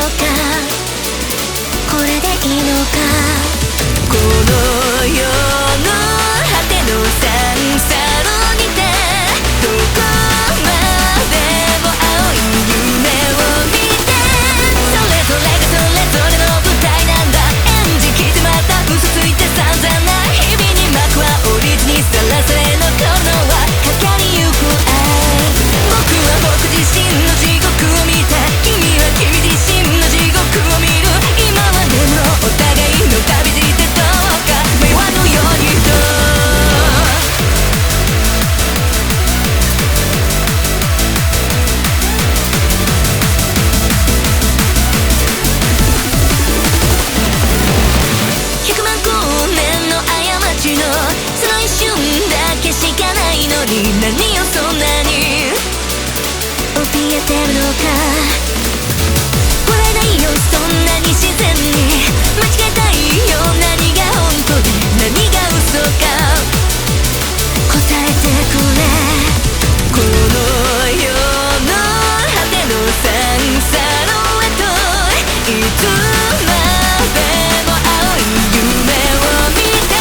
か、これでいいのか。この世の果てのサンサロにて、どこまでも青い夢を見て、それぞれがそれぞれの舞台なんだ。演じきってまた嘘ついて散々な日々に幕は降りずにさらされ残るのはかかりゆく愛。僕は僕自身の地獄を見た、君は君自身の地獄を見る。今までのお互いの旅路ってどうか迷わぬようにと。100万光年の過ちのその一瞬だけしかないのに、何をそんなに怯えてるのか。笑えないよそんなに自然に、間違えたいよ何が本当で何が嘘か答えてくれ。この世の果てのサンサロへと、いつまでも青い夢を見て。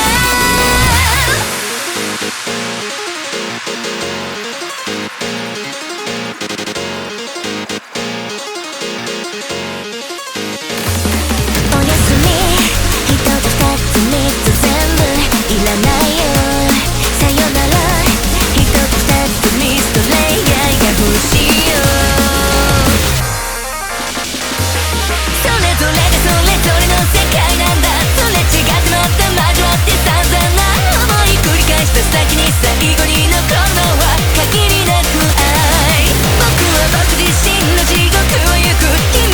おやすみ、一つ二つ三つ全部いらないよ。さよなら、一つ二つミストレイヤーが欲しいよ。それぞれがそれぞれの世界なんだ。それ違ってまた交わって散々な思い繰り返した先に最後に残るのは限りなく愛。僕は僕自身の地獄を行く。